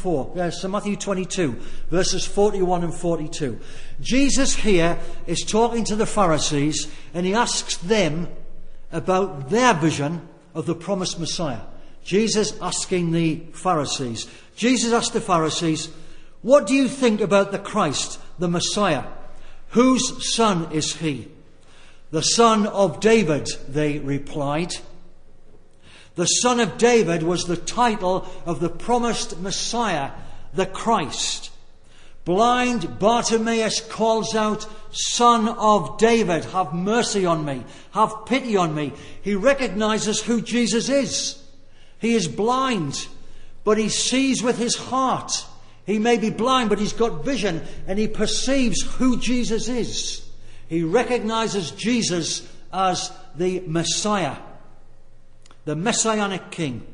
22, verses 41 and 42. Jesus here is talking to the Pharisees, and he asks them about their vision of the promised Messiah. Jesus asking the Pharisees. Jesus asked the Pharisees, what do you think about the Christ, the Messiah? Whose son is he? The son of David, they replied. The son of David was the title of the promised Messiah, the Christ. Blind Bartimaeus calls out, Son of David, have mercy on me, have pity on me. He recognizes who Jesus is. He is blind, but he sees with his heart. He may be blind, but he's got vision, and he perceives who Jesus is. He recognizes Jesus as the Messiah, the Messianic King.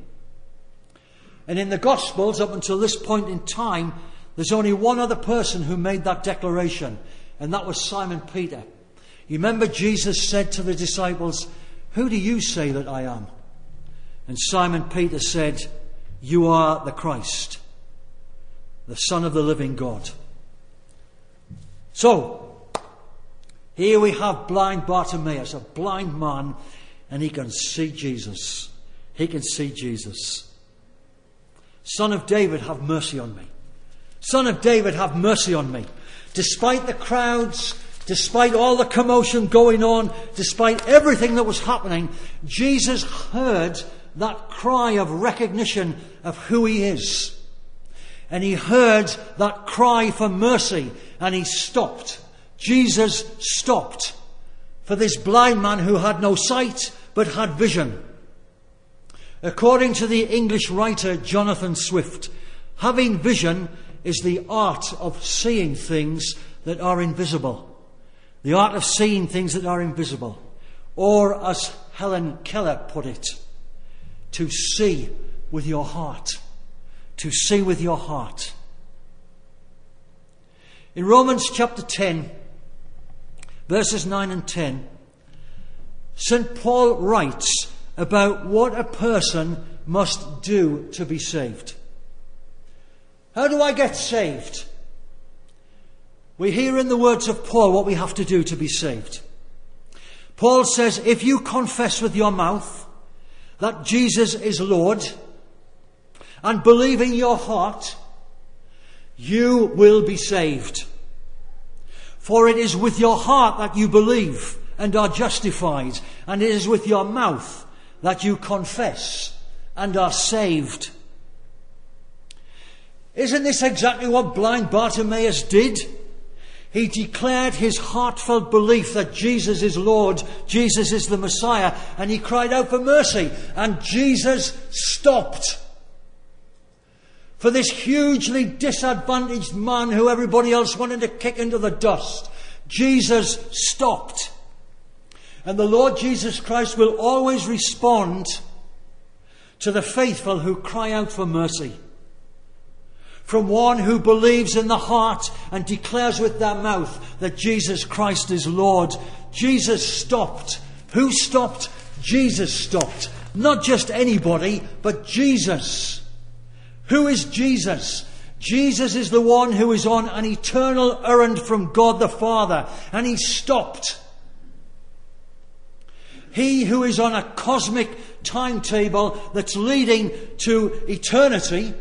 And in the Gospels, up until this point in time, there's only one other person who made that declaration, and that was Simon Peter. You remember Jesus said to the disciples, who do you say that I am? And Simon Peter said, you are the Christ, the Son of the living God. So, here we have blind Bartimaeus, a blind man, and he can see Jesus. He can see Jesus. Son of David, have mercy on me. Son of David, have mercy on me. Despite the crowds, despite all the commotion going on, despite everything that was happening, Jesus heard that cry of recognition of who he is. And he heard that cry for mercy, and he stopped. Jesus stopped for this blind man who had no sight but had vision. According to the English writer Jonathan Swift, having vision is the art of seeing things that are invisible. The art of seeing things that are invisible. Or, as Helen Keller put it, to see with your heart. To see with your heart. In Romans chapter 10, verses 9 and 10, St. Paul writes about what a person must do to be saved. How do I get saved? We hear in the words of Paul what we have to do to be saved. Paul says, if you confess with your mouth that Jesus is Lord and believe in your heart, you will be saved. For it is with your heart that you believe and are justified, and it is with your mouth that you confess and are saved. Isn't this exactly what blind Bartimaeus did? He declared his heartfelt belief that Jesus is Lord, Jesus is the Messiah, and he cried out for mercy, and Jesus stopped. For this hugely disadvantaged man who everybody else wanted to kick into the dust, Jesus stopped. And the Lord Jesus Christ will always respond to the faithful who cry out for mercy. From one who believes in the heart and declares with their mouth that Jesus Christ is Lord. Jesus stopped. Who stopped? Jesus stopped. Not just anybody, but Jesus. Who is Jesus? Jesus is the one who is on an eternal errand from God the Father, and he stopped. He who is on a cosmic timetable that's leading to eternity,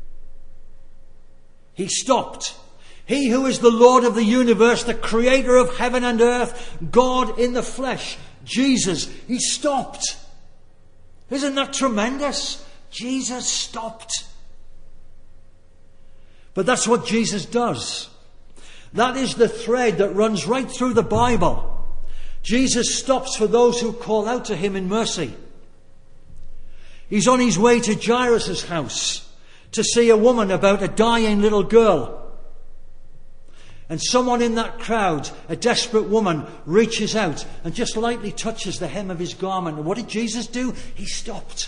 he stopped. He who is the Lord of the universe, the creator of heaven and earth, God in the flesh, Jesus, he stopped. Isn't that tremendous? Jesus stopped. But that's what Jesus does. That is the thread that runs right through the Bible. Jesus stops for those who call out to him in mercy. He's on his way to Jairus' house to see a woman about a dying little girl. And someone in that crowd, a desperate woman, reaches out and just lightly touches the hem of his garment. And what did Jesus do? He stopped.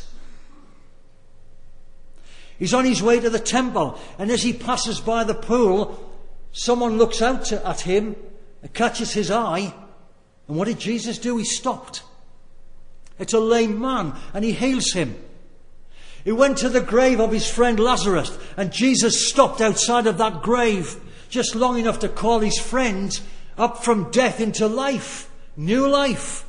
He's on his way to the temple, and as he passes by the pool, someone looks out at him and catches his eye. And what did Jesus do? He stopped. It's a lame man, and he heals him. He went to the grave of his friend Lazarus, and Jesus stopped outside of that grave just long enough to call his friend up from death into life, new life.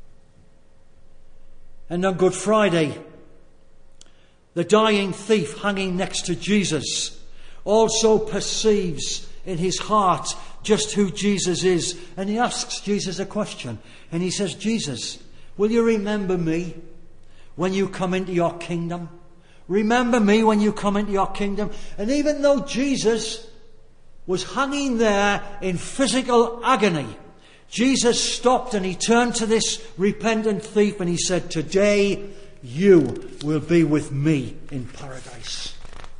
And on Good Friday, the dying thief hanging next to Jesus also perceives in his heart just who Jesus is. And he asks Jesus a question. And he says, Jesus, will you remember me when you come into your kingdom? Remember me when you come into your kingdom. And even though Jesus was hanging there in physical agony, Jesus stopped and he turned to this repentant thief and he said, today you will be with me in paradise.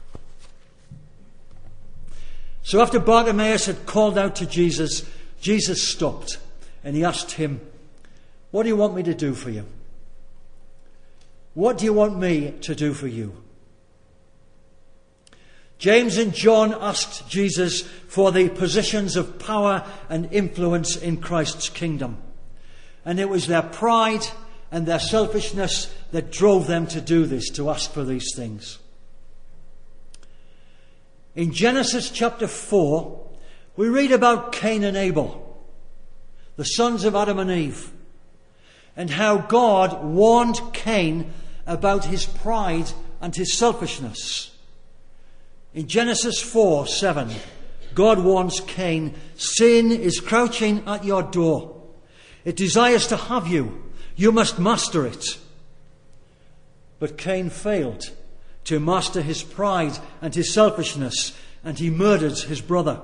So after Bartimaeus had called out to Jesus, Jesus stopped and he asked him, what do you want me to do for you? What do you want me to do for you? James and John asked Jesus for the positions of power and influence in Christ's kingdom. And it was their pride and their selfishness that drove them to do this, to ask for these things. In Genesis chapter 4, we read about Cain and Abel, the sons of Adam and Eve, and how God warned Cain about his pride and his selfishness. In Genesis 4:7, God warns Cain, sin is crouching at your door. It desires to have you. You must master it. But Cain failed to master his pride and his selfishness, and he murdered his brother.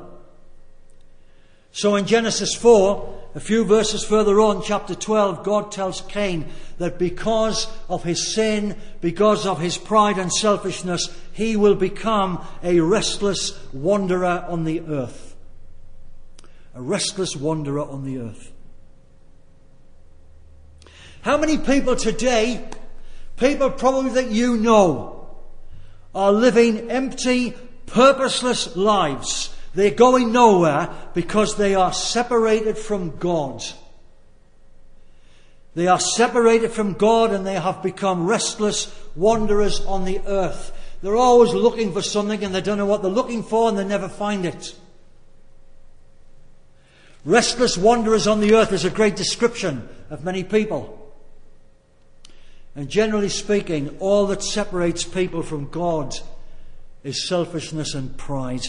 So in Genesis 4, a few verses further on, chapter 12, God tells Cain that because of his sin, because of his pride and selfishness, he will become a restless wanderer on the earth. A restless wanderer on the earth. How many people today people probably that you know, are living empty, purposeless lives. They're going nowhere because they are separated from God. They are separated from God and they have become restless wanderers on the earth. They're always looking for something and they don't know what they're looking for and they never find it. Restless wanderers on the earth is a great description of many people. And generally speaking, all that separates people from God is selfishness and pride.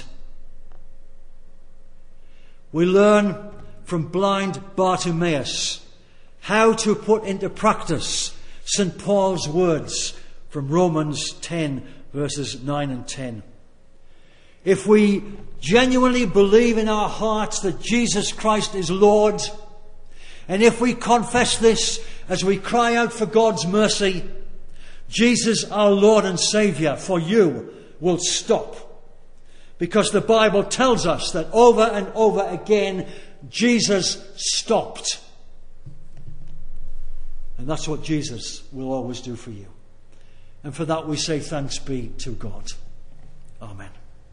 We learn from blind Bartimaeus how to put into practice St. Paul's words from Romans 10, verses 9 and 10. If we genuinely believe in our hearts that Jesus Christ is Lord, and if we confess this as we cry out for God's mercy, Jesus, our Lord and Saviour, for you will stop. Because the Bible tells us that over and over again, Jesus stopped. And that's what Jesus will always do for you. And for that we say thanks be to God. Amen.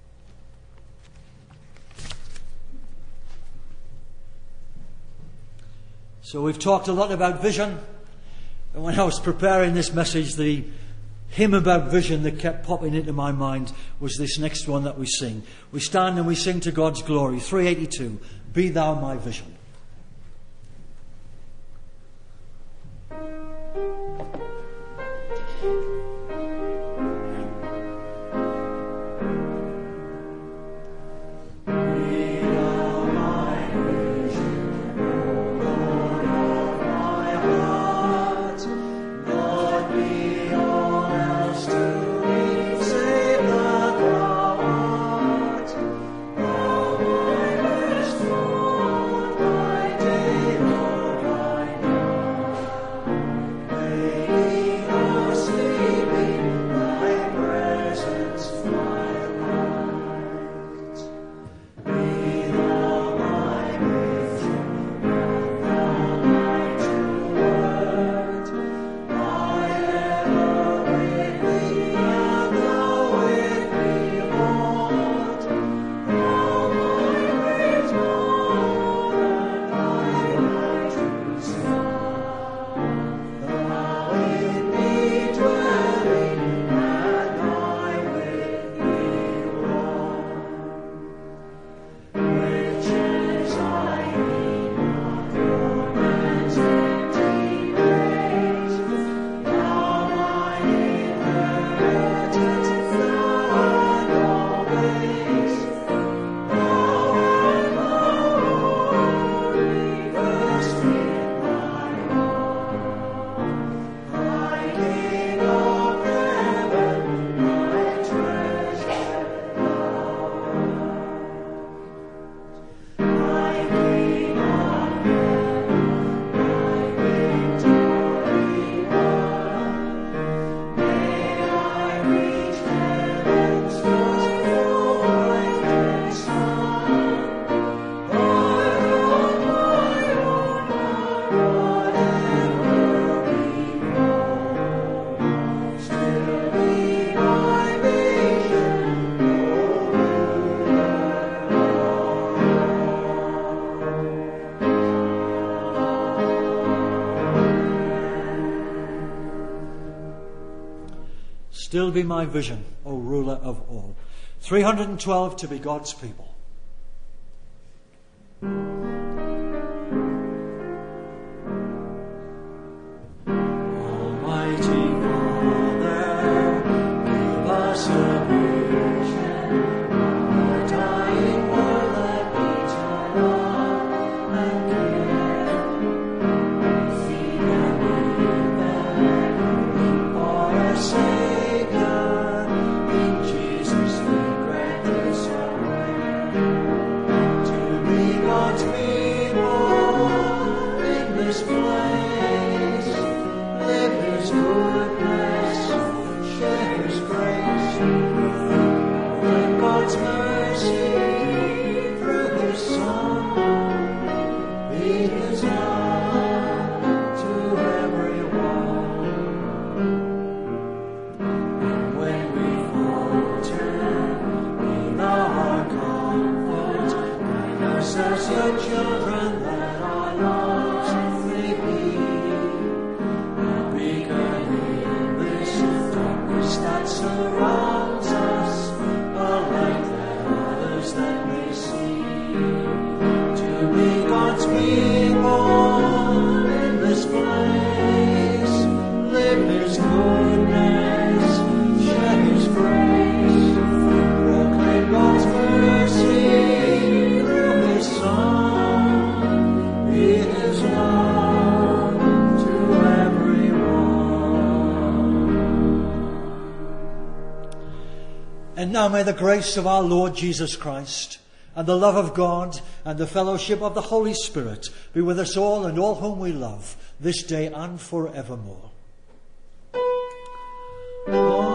So we've talked a lot about vision. And when I was preparing this message, the hymn about vision that kept popping into my mind was this next one that we sing. We stand and we sing to God's glory. 382, Be Thou My Vision. Still be my vision, O ruler of all. 312, to be God's people. And now may the grace of our Lord Jesus Christ and the love of God and the fellowship of the Holy Spirit be with us all and all whom we love, this day and forevermore.